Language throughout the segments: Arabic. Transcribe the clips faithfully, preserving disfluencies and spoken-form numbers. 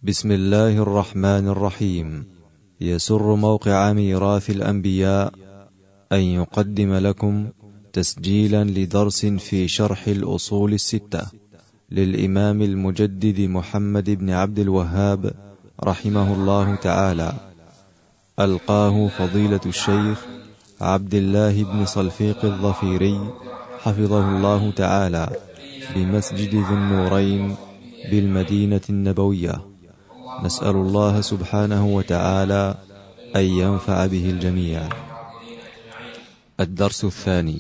بسم الله الرحمن الرحيم. يسر موقع ميراث الأنبياء أن يقدم لكم تسجيلا لدرس في شرح الأصول الستة للإمام المجدد محمد بن عبد الوهاب رحمه الله تعالى، ألقاه فضيلة الشيخ عبد الله بن صلفيق الظفيري حفظه الله تعالى بمسجد ذي النورين بالمدينة النبوية. نسأل الله سبحانه وتعالى أن ينفع به الجميع. الدرس الثاني.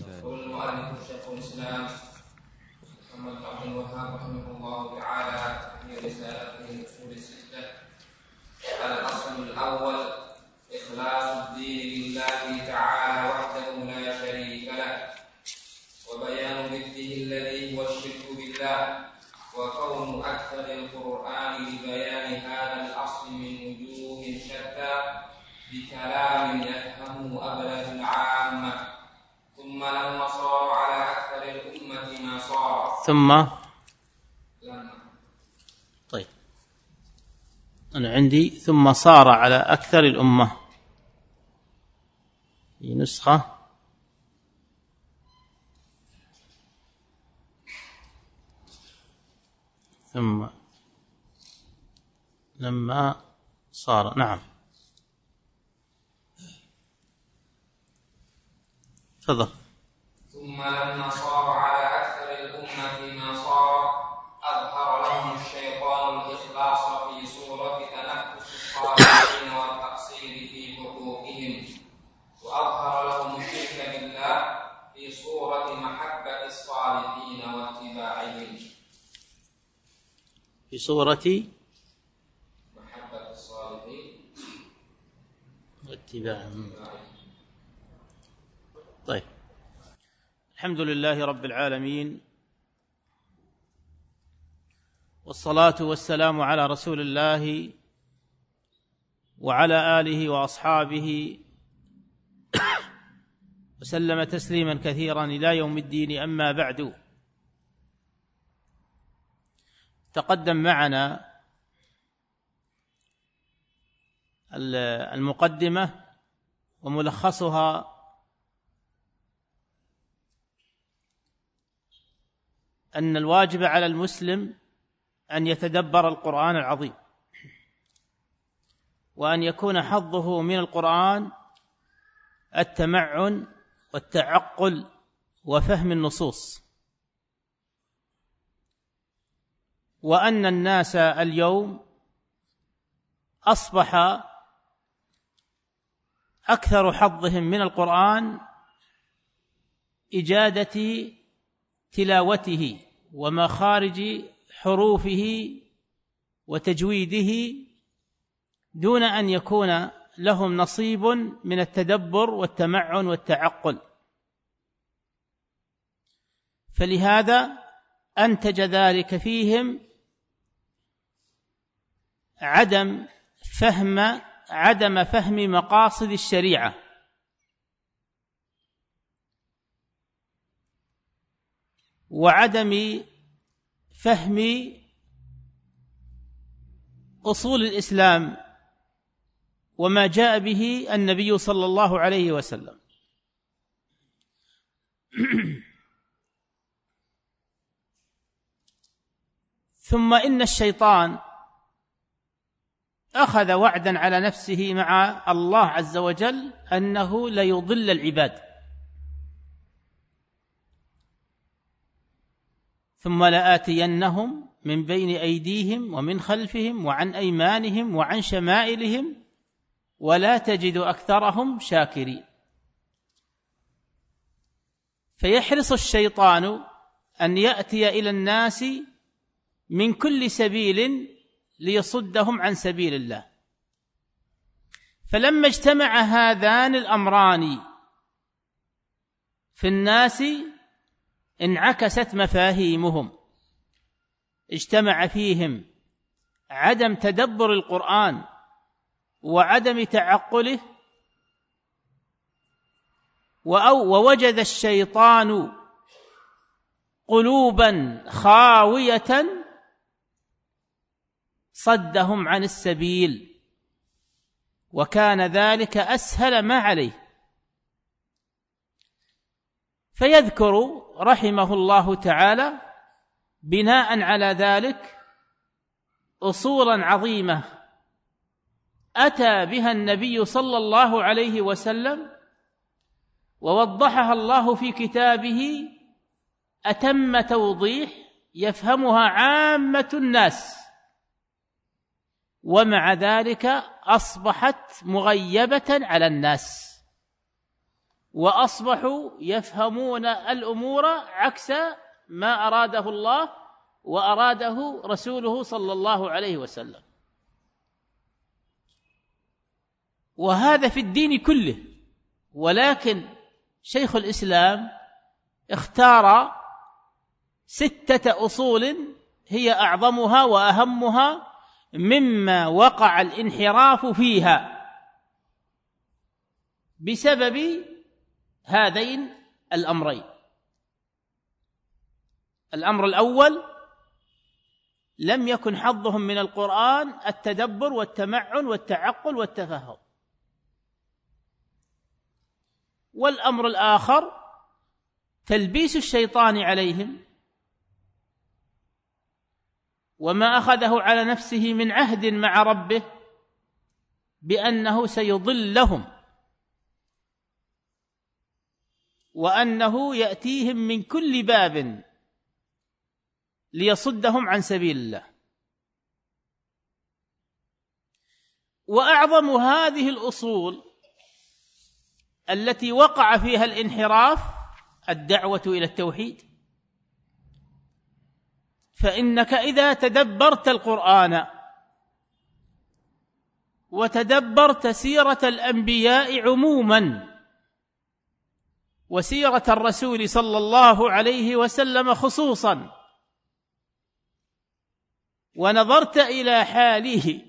وكون أكثر القرآن لبيان هذا الأصل من وجوه شتى بكلام يفهمه أبلغ العامة. ثم لما صار على أكثر الأمة ما صار ثم لما طيب أنا عندي ثم صار على أكثر الأمة، في نسخة ثم لما صار. نعم تفضل. ثم لما صار على أكثر الأمة ما صار أظهر لهم الشيطان الإخلاص في صورة تنفس الصالحين والتقصير في حقوقهم، وأظهر لهم الشرك بالله في صورة محبة الصالحين واتباعهم في صورة محبة الصالحين واتباعهم. طيب، الحمد لله رب العالمين، والصلاة والسلام على رسول الله وعلى آله وأصحابه وسلم تسليما كثيرا إلى يوم الدين. أما بعد، تقدم معنا المقدمة وملخصها أن الواجب على المسلم أن يتدبر القرآن العظيم، وأن يكون حظه من القرآن التمعن والتعقل وفهم النصوص، وأن الناس اليوم أصبح أكثر حظهم من القرآن إجادة تلاوته ومخارج حروفه وتجويده، دون أن يكون لهم نصيب من التدبر والتمعن والتعقل. فلهذا أنتج ذلك فيهم عدم فهم عدم فهم مقاصد الشريعة، وعدم فهم أصول الإسلام وما جاء به النبي صلى الله عليه وسلم. ثم إن الشيطان أخذ وعدا على نفسه مع الله عز وجل أنه ليضل العباد، ثم لآتينهم من بين أيديهم ومن خلفهم وعن أيمانهم وعن شمائلهم ولا تجد أكثرهم شاكرين. فيحرص الشيطان أن يأتي إلى الناس من كل سبيل ليصدهم عن سبيل الله. فلما اجتمع هذان الأمران في الناس انعكست مفاهيمهم، اجتمع فيهم عدم تدبر القرآن وعدم تعقله، ووجد الشيطان قلوبا خاوية صدهم عن السبيل، وكان ذلك أسهل ما عليه. فيذكر رحمه الله تعالى بناء على ذلك أصولا عظيمة أتى بها النبي صلى الله عليه وسلم، ووضحها الله في كتابه أتم توضيح يفهمها عامة الناس، ومع ذلك أصبحت مغيبة على الناس، وأصبحوا يفهمون الأمور عكس ما أراده الله وأراده رسوله صلى الله عليه وسلم. وهذا في الدين كله، ولكن شيخ الإسلام اختار ستة أصول هي أعظمها وأهمها مما وقع الانحراف فيها بسبب هذين الأمرين. الأمر الأول: لم يكن حظهم من القرآن التدبر والتمعن والتعقل والتفهم. والأمر الآخر: تلبيس الشيطان عليهم، وما أخذه على نفسه من عهد مع ربه بأنه سيضلهم، وأنه يأتيهم من كل باب ليصدهم عن سبيل الله. وأعظم هذه الأصول التي وقع فيها الانحراف الدعوة إلى التوحيد. فإنك إذا تدبرت القرآن وتدبرت سيرة الأنبياء عموما وسيرة الرسول صلى الله عليه وسلم خصوصا، ونظرت إلى حاله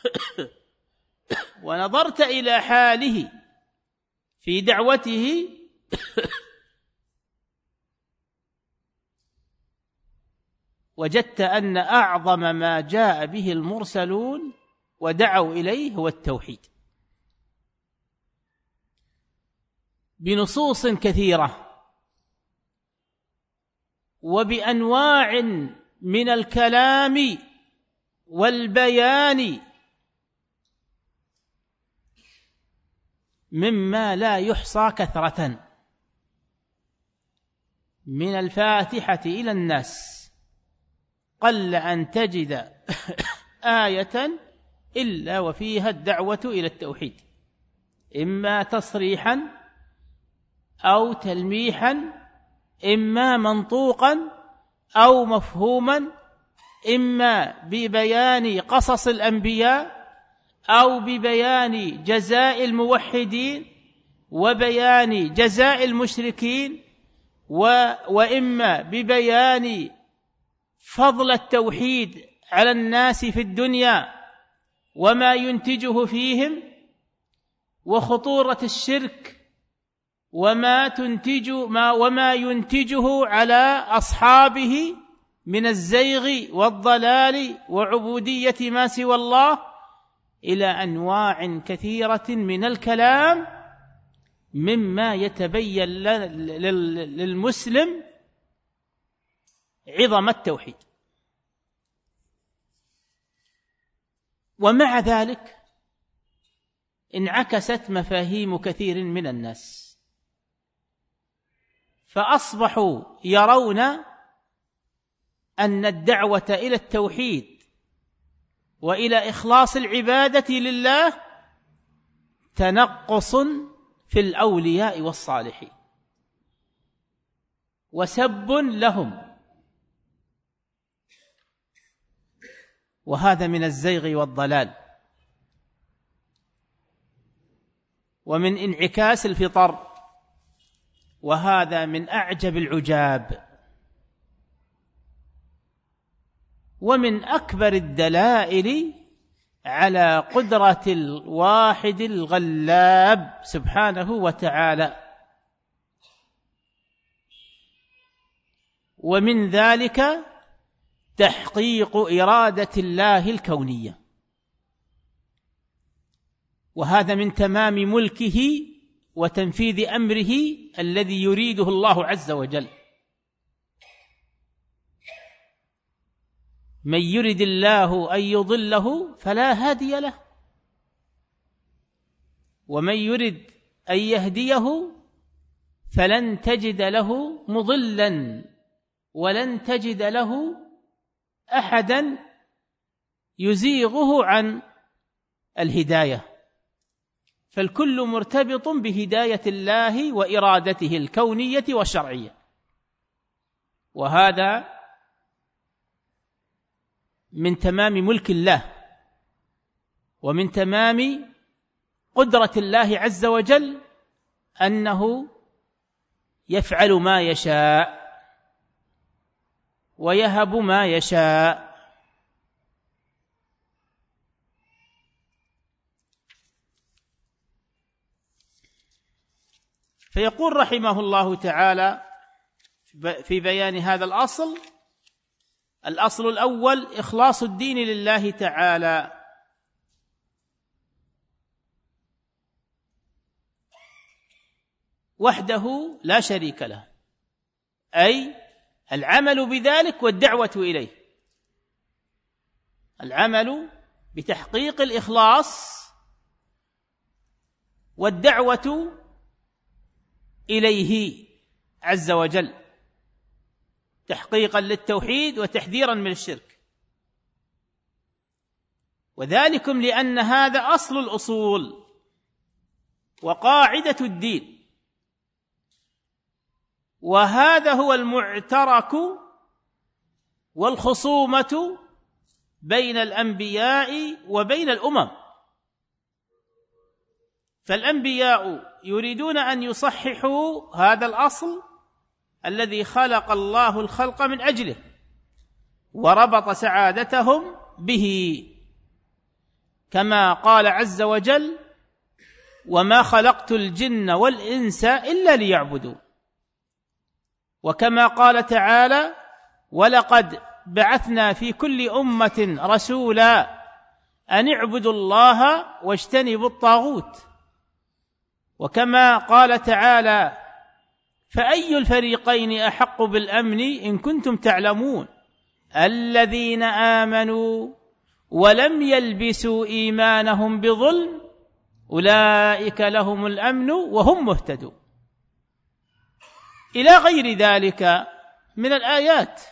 ونظرت إلى حاله في دعوته وجدت أن أعظم ما جاء به المرسلون ودعوا إليه هو التوحيد بنصوص كثيرة وبأنواع من الكلام والبيان مما لا يحصى كثرة، من الفاتحة إلى الناس قل أن تجد آية إلا وفيها الدعوة إلى التوحيد، إما تصريحا أو تلميحا، إما منطوقا أو مفهوما، إما ببيان قصص الأنبياء أو ببيان جزاء الموحدين وبيان جزاء المشركين، و... وإما ببيان فضل التوحيد على الناس في الدنيا وما ينتجه فيهم، وخطورة الشرك وما تنتج ما وما ينتجه على أصحابه من الزيغ والضلال وعبودية ما سوى الله، إلى أنواع كثيرة من الكلام مما يتبين للمسلم عظم التوحيد. ومع ذلك انعكست مفاهيم كثير من الناس، فأصبحوا يرون أن الدعوة إلى التوحيد وإلى إخلاص العبادة لله تنقص في الأولياء والصالحين وسب لهم، وهذا من الزيغ والضلال ومن انعكاس الفطر، وهذا من أعجب العجاب ومن أكبر الدلائل على قدرة الواحد الغلاب سبحانه وتعالى. ومن ذلك تحقيق إرادة الله الكونية، وهذا من تمام ملكه وتنفيذ أمره الذي يريده الله عز وجل. من يرد الله أن يضله فلا هادي له، ومن يرد أن يهديه فلن تجد له مضلا ولن تجد له أحدا يزيغه عن الهداية، فالكل مرتبط بهداية الله وإرادته الكونية والشرعية، وهذا من تمام ملك الله ومن تمام قدرة الله عز وجل أنه يفعل ما يشاء ويهب ما يشاء. فيقول رحمه الله تعالى في بيان هذا الأصل: الأصل الأول إخلاص الدين لله تعالى، وحده لا شريك له، أي العمل بذلك والدعوة إليه، العمل بتحقيق الإخلاص والدعوة إليه عز وجل، تحقيقا للتوحيد وتحذيرا من الشرك. وذلكم لأن هذا أصل الأصول وقاعدة الدين، وهذا هو المعترك والخصومة بين الأنبياء وبين الأمم. فالأنبياء يريدون أن يصححوا هذا الأصل الذي خلق الله الخلق من أجله وربط سعادتهم به، كما قال عز وجل: وما خلقت الجن والإنس إلا ليعبدون. وكما قال تعالى: ولقد بعثنا في كل أمة رسولا أن اعبدوا الله واجتنبوا الطاغوت. وكما قال تعالى: فأي الفريقين أحق بالأمن إن كنتم تعلمون الذين آمنوا ولم يلبسوا إيمانهم بظلم أولئك لهم الأمن وهم مهتدون، إلى غير ذلك من الآيات،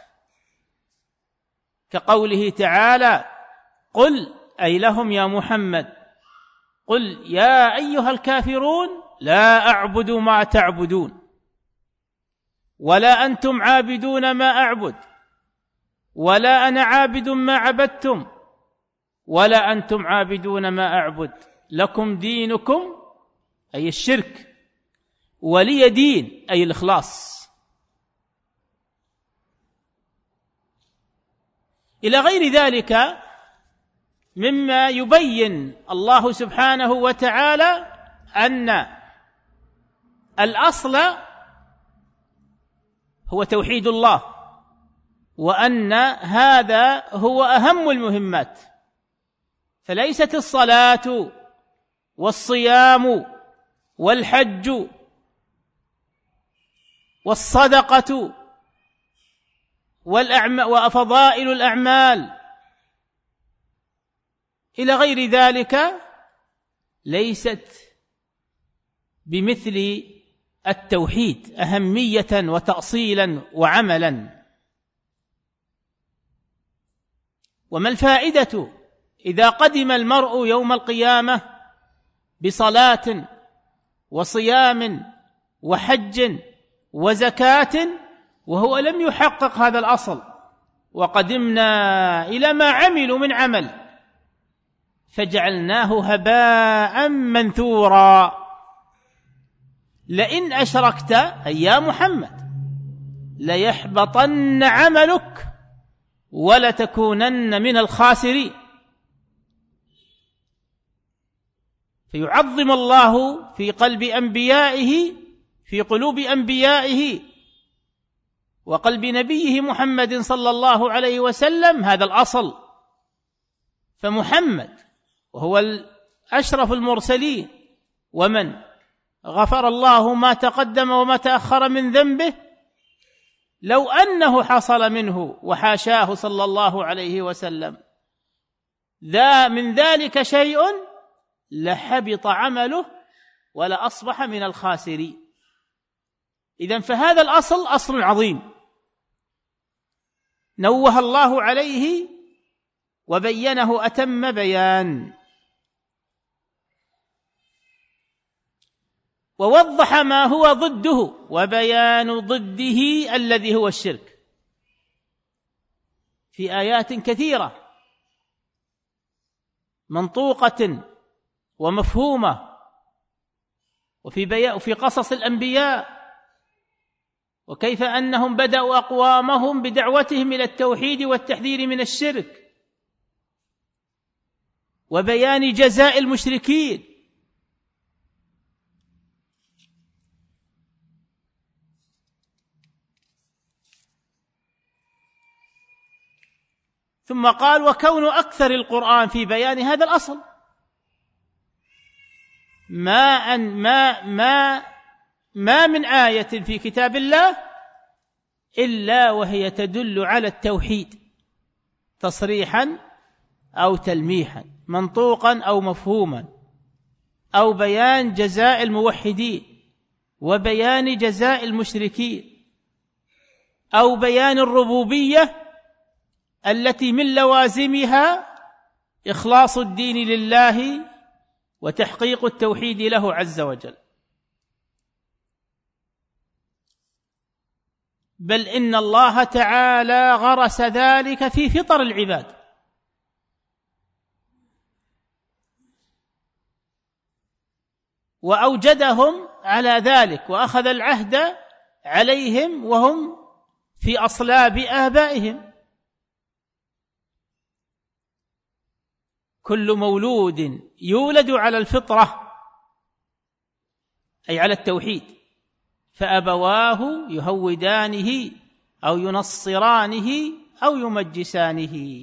كقوله تعالى: قل، أي لهم يا محمد، قل يا أيها الكافرون لا أعبد ما تعبدون ولا أنتم عابدون ما أعبد ولا أنا عابد ما عبدتم ولا أنتم عابدون ما أعبد لكم دينكم، أي الشرك، ولي دين، أي الإخلاص. إلى غير ذلك مما يبين الله سبحانه وتعالى أن الأصل هو توحيد الله، وأن هذا هو أهم المهمات، فليست الصلاة والصيام والحج والصدقة وفضائل الأعمال إلى غير ذلك ليست بمثل التوحيد أهمية وتأصيلا وعملا. وما الفائدة إذا قدم المرء يوم القيامة بصلاة وصيام وحج وزكاة وهو لم يحقق هذا الأصل، وقدمنا إلى ما عملوا من عمل فجعلناه هباء منثورا. لئن أشركت أي يا محمد ليحبطن عملك ولتكونن من الخاسرين. فيعظم الله في قلب أنبيائه، في قلوب أنبيائه وقلب نبيه محمد صلى الله عليه وسلم هذا الأصل. فمحمد وهو أشرف المرسلين ومن غفر الله ما تقدم وما تأخر من ذنبه، لو أنه حصل منه وحاشاه صلى الله عليه وسلم ذا من ذلك شيء لحبط عمله ولا أصبح من الخاسرين. إذن فهذا الأصل أصل عظيم نوه الله عليه وبينه أتم بيان، ووضح ما هو ضده وبيان ضده الذي هو الشرك في آيات كثيرة منطوقة ومفهومة، وفي بيان وفي قصص الأنبياء، وكيف أنهم بدأوا أقوامهم بدعوتهم إلى التوحيد والتحذير من الشرك، وبيان جزاء المشركين. ثم قال وكون أكثر القرآن في بيان هذا الأصل، ما أن ما ما ما من آية في كتاب الله إلا وهي تدل على التوحيد تصريحا أو تلميحا، منطوقا أو مفهوما، أو بيان جزاء الموحدين وبيان جزاء المشركين، أو بيان الربوبية التي من لوازمها إخلاص الدين لله وتحقيق التوحيد له عز وجل. بل إن الله تعالى غرس ذلك في فطر العباد، وأوجدهم على ذلك، وأخذ العهد عليهم وهم في أصلاب آبائهم. كل مولود يولد على الفطرة أي على التوحيد، فأبواه يهودانه أو ينصرانه أو يمجسانه.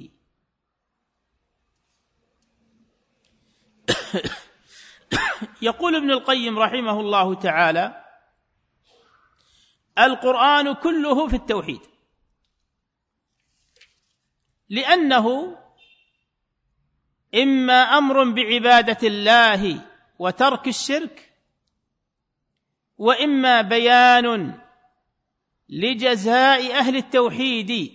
يقول ابن القيم رحمه الله تعالى القرآن كله في التوحيد، لأنه إما أمر بعبادة الله وترك الشرك، وإما بيان لجزاء أهل التوحيد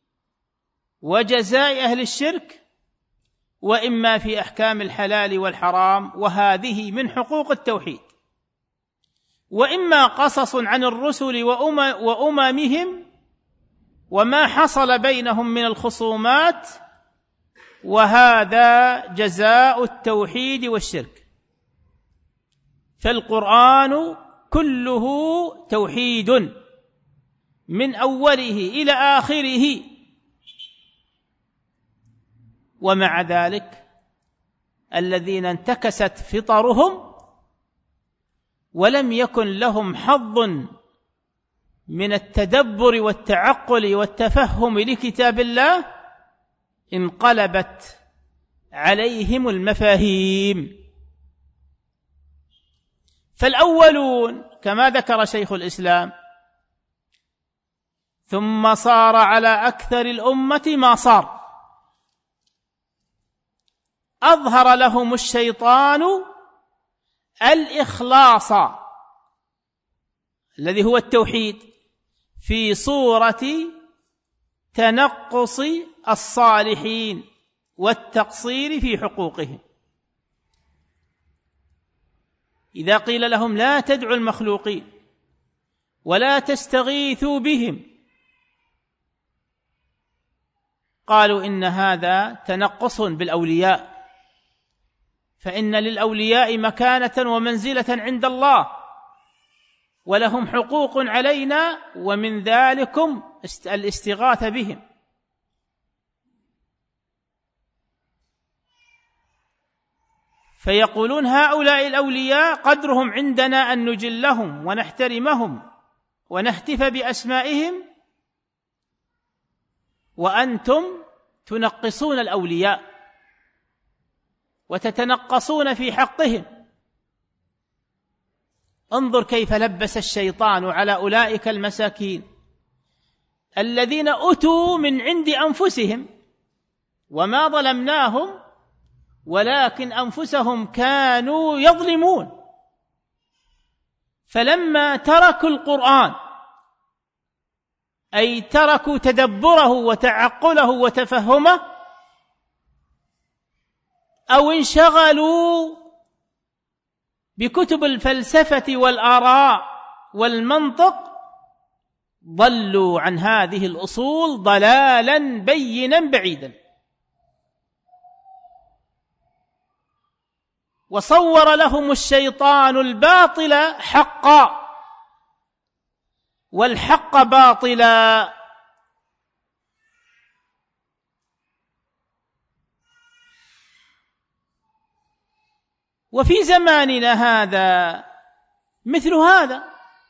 وجزاء أهل الشرك، وإما في أحكام الحلال والحرام وهذه من حقوق التوحيد، وإما قصص عن الرسل وأممهم وما حصل بينهم من الخصومات، وهذا جزاء التوحيد والشرك. فالقرآن كله توحيد من أوله إلى آخره، ومع ذلك الذين انتكست فطرهم ولم يكن لهم حظ من التدبر والتعقل والتفهم لكتاب الله انقلبت عليهم المفاهيم. فالأولون كما ذكر شيخ الإسلام ثم صار على أكثر الأمة ما صار، أظهر لهم الشيطان الإخلاص الذي هو التوحيد في صورة تنقص الصالحين والتقصير في حقوقهم. إذا قيل لهم لا تدعوا المخلوقين ولا تستغيثوا بهم قالوا إن هذا تنقص بالأولياء، فإن للأولياء مكانة ومنزلة عند الله ولهم حقوق علينا، ومن ذلكم الاستغاثة بهم. فيقولون هؤلاء الأولياء قدرهم عندنا أن نجلهم ونحترمهم ونهتف بأسمائهم وأنتم تنقصون الأولياء وتتنقصون في حقهم. انظر كيف لبس الشيطان على أولئك المساكين الذين أتوا من عند أنفسهم، وما ظلمناهم ولكن أنفسهم كانوا يظلمون. فلما تركوا القرآن، أي تركوا تدبره وتعقله وتفهمه، أو انشغلوا بكتب الفلسفة والآراء والمنطق، ضلوا عن هذه الأصول ضلالا بينا بعيدا. وصور لهم الشيطان الباطل حقا والحق باطلا. وفي زماننا هذا مثل هذا،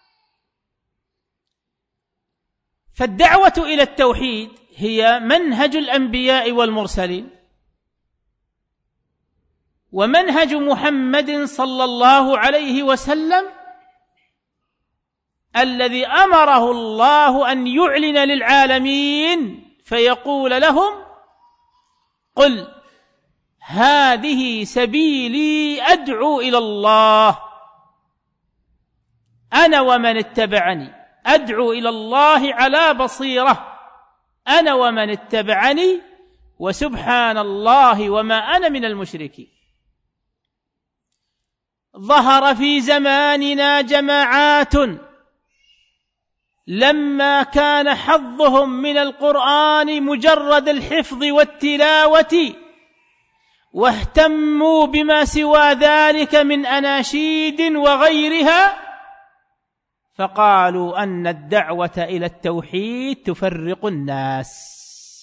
فالدعوة إلى التوحيد هي منهج الأنبياء والمرسلين، ومنهج محمد صلى الله عليه وسلم الذي أمره الله أن يعلن للعالمين فيقول لهم: قل هذه سبيلي أدعو إلى الله أنا ومن اتبعني، أدعو إلى الله على بصيرة أنا ومن اتبعني، وسبحان الله وما أنا من المشركين. ظهر في زماننا جماعات لما كان حظهم من القرآن مجرد الحفظ والتلاوة، واهتموا بما سوى ذلك من أناشيد وغيرها، فقالوا أن الدعوة إلى التوحيد تفرق الناس.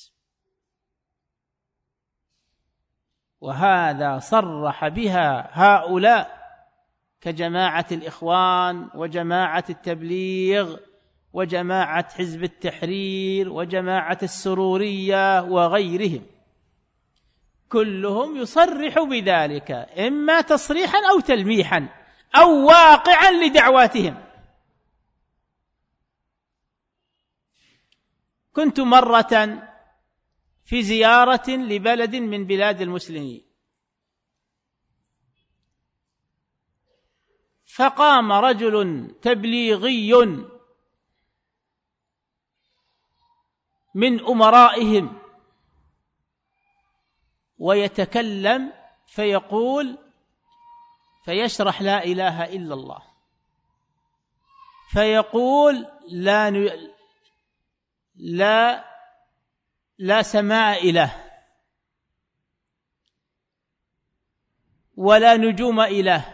وهذا صرح بها هؤلاء كجماعة الإخوان وجماعة التبليغ وجماعة حزب التحرير وجماعة السرورية وغيرهم، كلهم يصرح بذلك، إما تصريحا أو تلميحا أو واقعا لدعواتهم. كنت مرة في زيارة لبلد من بلاد المسلمين، فقام رجل تبليغي من أمرائهم ويتكلم فيقول فيشرح لا إله إلا الله، فيقول لا ن... لا لا سماء إله ولا نجوم إله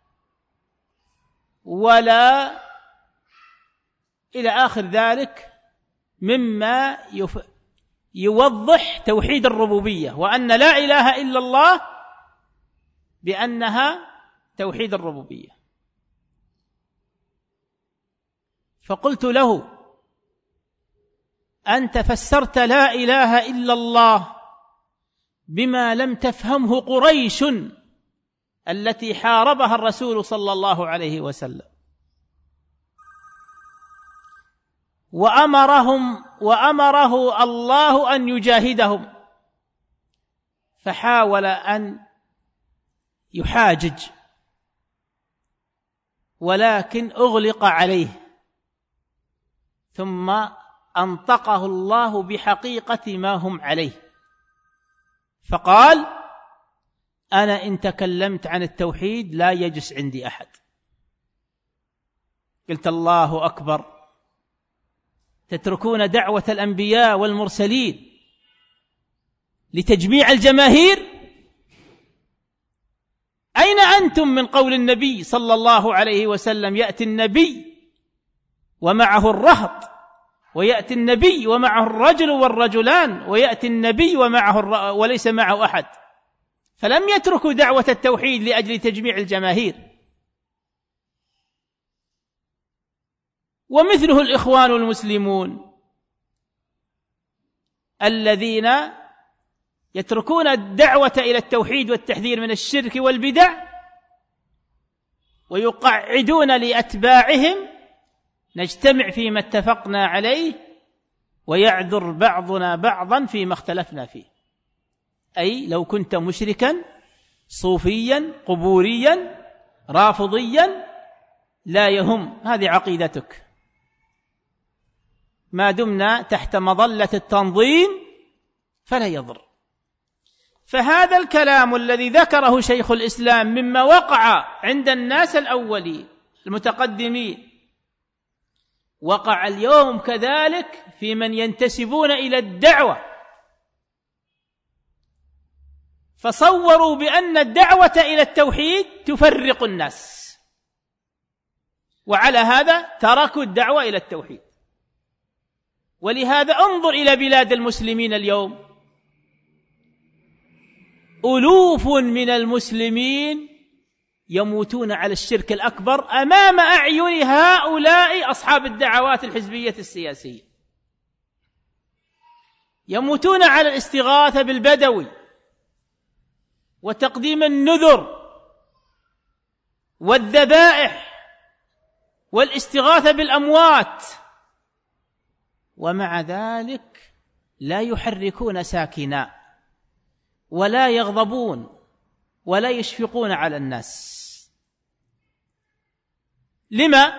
ولا إلى آخر ذلك، مما يف... يوضح توحيد الربوبية، وأن لا إله إلا الله بأنها توحيد الربوبية. فقلت له: أنت فسرت لا إله إلا الله بما لم تفهمه قريش التي حاربها الرسول صلى الله عليه وسلم، وأمرهم وأمره الله أن يجاهدهم، فحاول أن يحاجج ولكن أغلق عليه، ثم أنطقه الله بحقيقة ما هم عليه، فقال: أنا إن تكلمت عن التوحيد لا يجلس عندي أحد. قلت: الله أكبر، تتركون دعوة الأنبياء والمرسلين لتجميع الجماهير؟ أين أنتم من قول النبي صلى الله عليه وسلم: يأتي النبي ومعه الرهط، ويأتي النبي ومعه الرجل والرجلان، ويأتي النبي ومعه الر... وليس معه أحد. فلم يتركوا دعوة التوحيد لأجل تجميع الجماهير. ومثله الإخوان المسلمون الذين يتركون الدعوة إلى التوحيد والتحذير من الشرك والبدع ويقعدون لأتباعهم نجتمع فيما اتفقنا عليه ويعذر بعضنا بعضا فيما اختلفنا فيه. أي لو كنت مشركا صوفيا قبوريا رافضيا لا يهم، هذه عقيدتك، ما دمنا تحت مظلة التنظيم فلا يضر. فهذا الكلام الذي ذكره شيخ الإسلام مما وقع عند الناس الأولين المتقدمين وقع اليوم كذلك في من ينتسبون إلى الدعوة، فصوروا بأن الدعوة إلى التوحيد تفرق الناس، وعلى هذا تركوا الدعوة إلى التوحيد. ولهذا انظر إلى بلاد المسلمين اليوم، ألوف من المسلمين يموتون على الشرك الأكبر أمام أعين هؤلاء أصحاب الدعوات الحزبية السياسية، يموتون على الاستغاثة بالبدوي وتقديم النذر والذبائح والاستغاثة بالأموات، ومع ذلك لا يحركون ساكنا ولا يغضبون ولا يشفقون على الناس. لما؟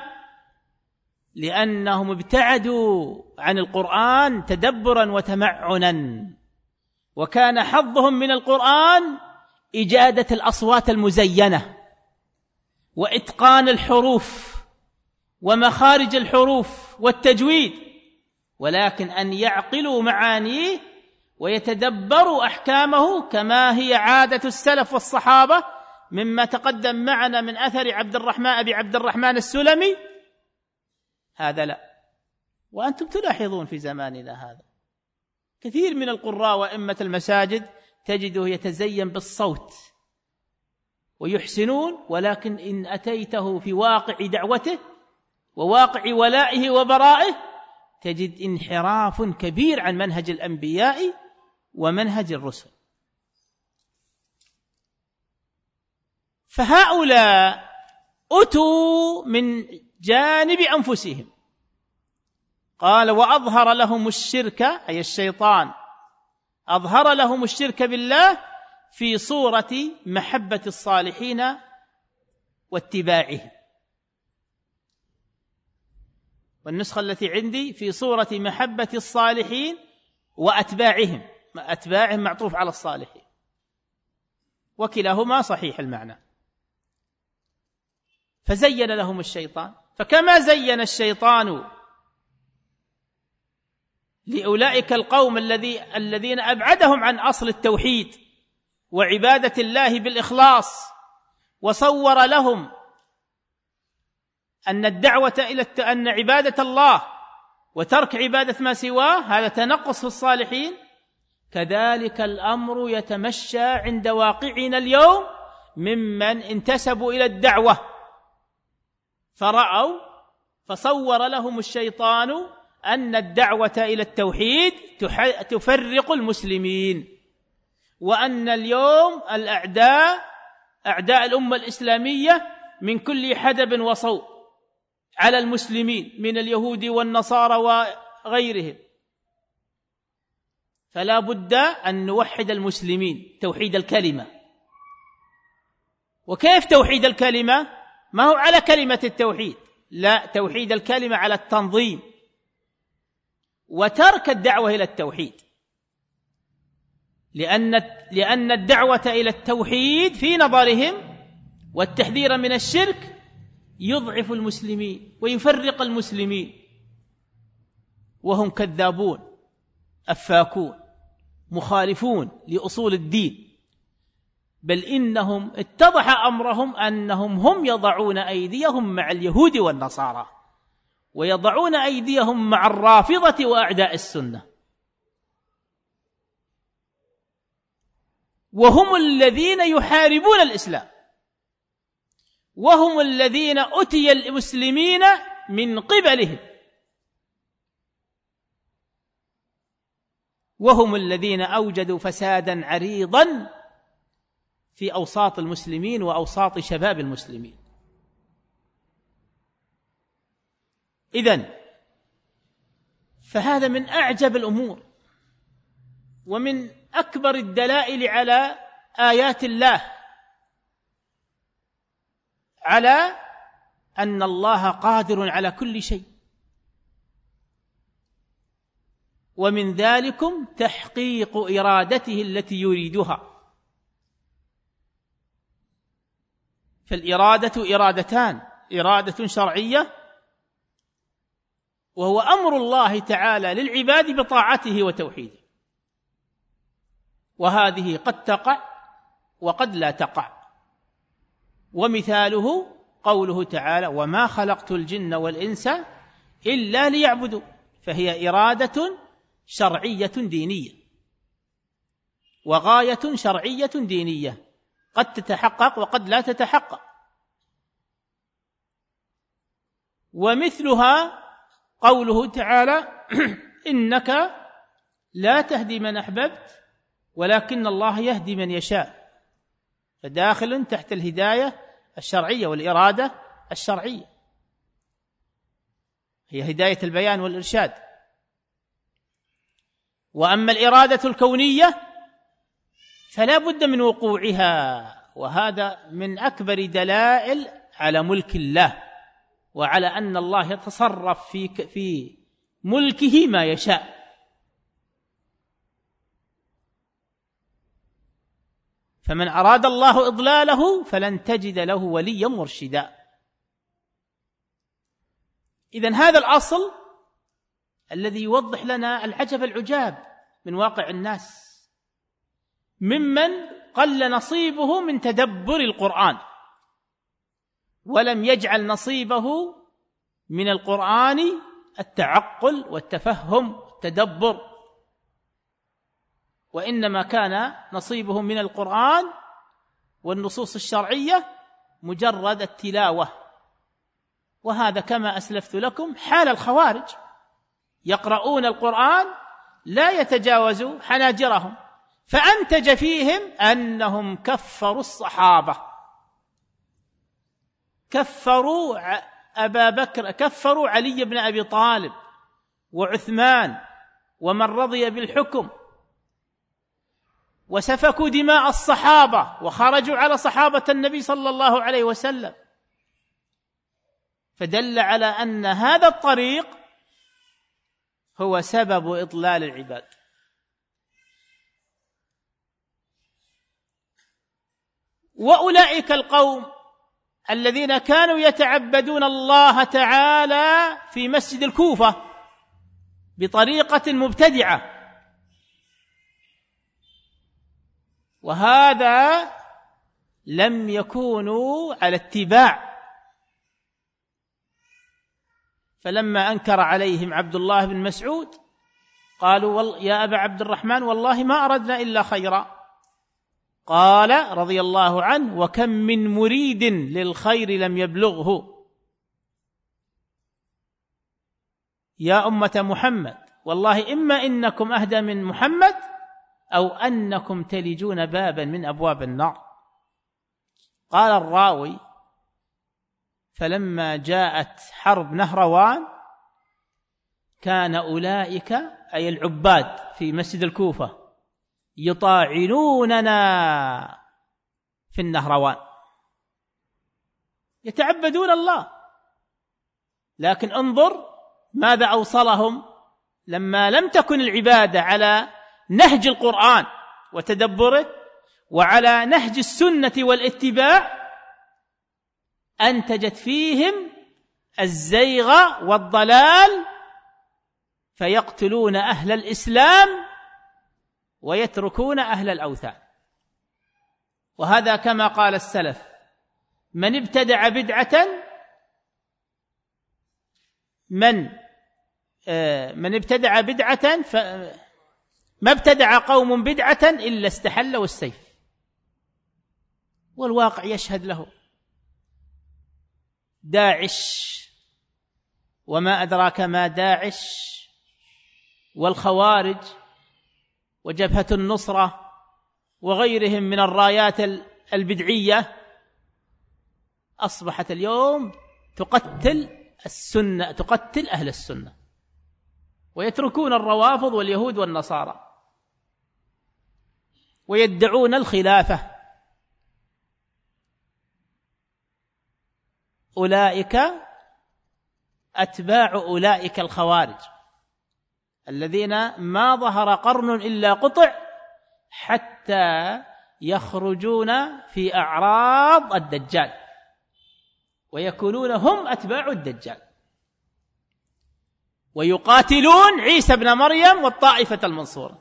لأنهم ابتعدوا عن القرآن تدبرا وتمعنا، وكان حظهم من القرآن إجادة الأصوات المزينة وإتقان الحروف ومخارج الحروف والتجويد، ولكن أن يعقلوا معانيه ويتدبروا أحكامه كما هي عادة السلف والصحابة مما تقدم معنا من أثر عبد الرحمن أبي عبد الرحمن السلمي، هذا لا. وأنتم تلاحظون في زماننا هذا كثير من القراء وأئمة المساجد تجده يتزين بالصوت ويحسنون، ولكن إن أتيته في واقع دعوته وواقع ولائه وبرائه تجد انحراف كبير عن منهج الأنبياء ومنهج الرسل. فهؤلاء أتوا من جانب أنفسهم، قال وأظهر لهم الشرك، أي الشيطان أظهر لهم الشرك بالله في صورة محبة الصالحين واتباعهم، والنسخة التي عندي في صورة محبة الصالحين وأتباعهم، أتباعهم معطوف على الصالحين، وكلاهما صحيح المعنى. فزين لهم الشيطان، فكما زين الشيطان لأولئك القوم الذي الذين أبعدهم عن أصل التوحيد وعبادة الله بالإخلاص، وصور لهم أن الدعوة إلى أن عبادة الله وترك عبادة ما سواه هذا تنقص في الصالحين، كذلك الأمر يتمشى عند واقعنا اليوم ممن انتسبوا إلى الدعوة، فرأوا فصور لهم الشيطان أن الدعوة إلى التوحيد تفرق المسلمين، وأن اليوم الأعداء أعداء الأمة الإسلامية من كل حدب وصوب على المسلمين من اليهود والنصارى وغيرهم، فلا بد أن نوحد المسلمين توحيد الكلمة. وكيف توحيد الكلمة؟ ما هو على كلمة التوحيد، لا، توحيد الكلمة على التنظيم وترك الدعوة إلى التوحيد، لأن لأن الدعوة إلى التوحيد في نظرهم والتحذير من الشرك يضعف المسلمين ويفرق المسلمين، وهم كذابون أفاكون مخالفون لأصول الدين، بل إنهم اتضح أمرهم أنهم هم يضعون أيديهم مع اليهود والنصارى ويضعون أيديهم مع الرافضة وأعداء السنة، وهم الذين يحاربون الإسلام، وهم الذين أتي المسلمين من قبلهم. وهم الذين أوجدوا فسادا عريضا في أوساط المسلمين وأوساط شباب المسلمين. إذن فهذا من أعجب الأمور ومن أكبر الدلائل على آيات الله، على أن الله قادر على كل شيء. ومن ذلكم تحقيق إرادته التي يريدها. فالإرادة إرادتان: إرادة شرعية وهو أمر الله تعالى للعباد بطاعته وتوحيده، وهذه قد تقع وقد لا تقع. ومثاله قوله تعالى: وما خلقت الجن والإنس إلا ليعبدوا، فهي إرادة شرعية دينية وغاية شرعية دينية قد تتحقق وقد لا تتحقق. ومثلها قوله تعالى: إنك لا تهدي من أحببت ولكن الله يهدي من يشاء، فداخل تحت الهداية الشرعية والإرادة الشرعية، هي هداية البيان والإرشاد. وأما الإرادة الكونية فلا بد من وقوعها، وهذا من أكبر دلائل على ملك الله وعلى أن الله يتصرف في في ملكه ما يشاء. فمن أراد الله إضلاله فلن تجد له وليا مرشدا. إذن هذا الأصل الذي يوضح لنا العجب العجاب من واقع الناس ممن قل نصيبه من تدبر القرآن ولم يجعل نصيبه من القرآن التعقل والتفهم والتدبر، وإنما كان نصيبه من القرآن والنصوص الشرعية مجرد التلاوة. وهذا كما أسلفت لكم حال الخوارج، يقرؤون القرآن لا يتجاوز حناجرهم، فأنتج فيهم أنهم كفروا الصحابة، كفروا أبا بكر، كفروا علي بن أبي طالب وعثمان ومن رضي بالحكم، وسفكوا دماء الصحابة وخرجوا على صحابة النبي صلى الله عليه وسلم. فدل على أن هذا الطريق هو سبب إضلال العباد. وأولئك القوم الذين كانوا يتعبدون الله تعالى في مسجد الكوفة بطريقة مبتدعة، وهذا لم يكونوا على اتباع. فلما أنكر عليهم عبد الله بن مسعود قالوا: يا أبا عبد الرحمن والله ما أردنا إلا خيرا. قال رضي الله عنه: وكم من مريد للخير لم يبلغه. يا أمة محمد والله إما إنكم أهدى من محمد أو أنكم تلجون بابا من أبواب النار. قال الراوي: فلما جاءت حرب نهروان كان أولئك أي العباد في مسجد الكوفة يطاعنوننا في النهروان، يتعبدون الله. لكن انظر ماذا أوصلهم لما لم تكن العبادة على نهج القرآن وتدبره وعلى نهج السنة والاتباع، أنتجت فيهم الزيغ والضلال، فيقتلون أهل الإسلام ويتركون أهل الأوثان. وهذا كما قال السلف: من ابتدع بدعة من من ابتدع بدعة ف ما ابتدع قوم بدعة إلا استحلوا السيف. والواقع يشهد له. داعش وما أدراك ما داعش، والخوارج وجبهة النصرة وغيرهم من الرايات البدعية أصبحت اليوم تقتل السنة، تقتل أهل السنة، ويتركون الروافض واليهود والنصارى ويدعون الخلافة. أولئك أتباع أولئك الخوارج الذين ما ظهر قرن إلا قطع حتى يخرجون في أعراض الدجال ويكونون هم أتباع الدجال ويقاتلون عيسى ابن مريم والطائفة المنصورة.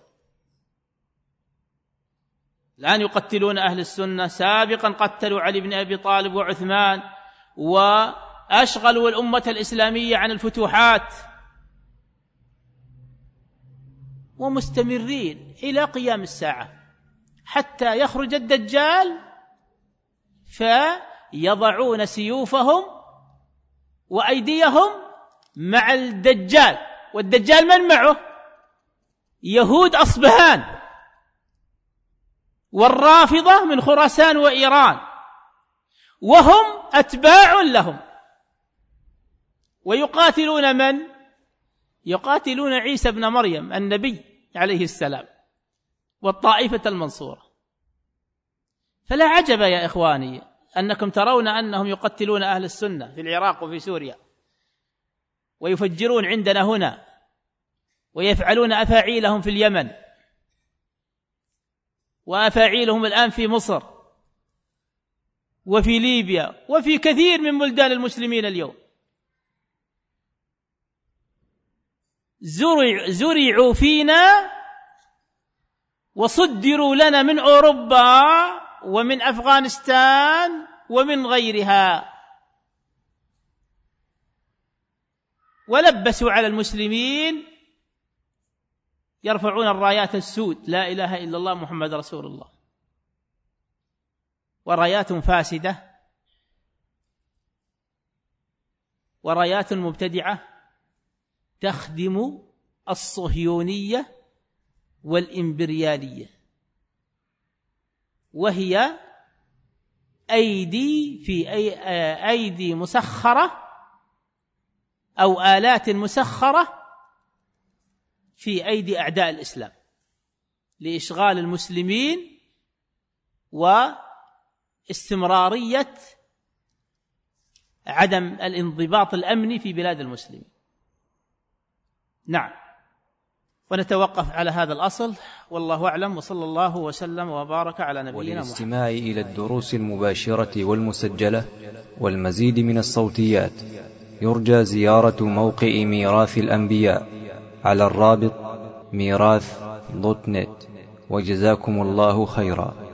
الآن يقتلون أهل السنة، سابقا قتلوا علي بن أبي طالب وعثمان وأشغلوا الأمة الإسلامية عن الفتوحات، ومستمرين إلى قيام الساعة حتى يخرج الدجال فيضعون سيوفهم وأيديهم مع الدجال. والدجال من معه؟ يهود أصبهان والرافضة من خراسان وإيران، وهم أتباع لهم، ويقاتلون من؟ يقاتلون عيسى ابن مريم النبي عليه السلام والطائفة المنصورة. فلا عجب يا إخواني أنكم ترون أنهم يقتلون أهل السنة في العراق وفي سوريا، ويفجرون عندنا هنا، ويفعلون أفاعيلهم في اليمن، وأفاعيلهم الآن في مصر وفي ليبيا وفي كثير من بلدان المسلمين اليوم. زرع زرعوا فينا وصدروا لنا من أوروبا ومن أفغانستان ومن غيرها، ولبسوا على المسلمين يرفعون الرايات السود لا إله إلا الله محمد رسول الله، ورايات فاسدة ورايات مبتدعة تخدم الصهيونية والإمبريالية، وهي أيدي في أي أيدي مسخرة أو آلات مسخرة في أيدي أعداء الإسلام لإشغال المسلمين واستمرارية عدم الانضباط الأمني في بلاد المسلمين. نعم، ونتوقف على هذا الأصل، والله أعلم، وصلى الله وسلم وبارك على نبينا محمد. وللاستماع إلى الدروس المباشرة والمسجلة والمزيد من الصوتيات يرجى زيارة موقع ميراث الأنبياء على الرابط ميراث دوت نت، وجزاكم الله خيرا.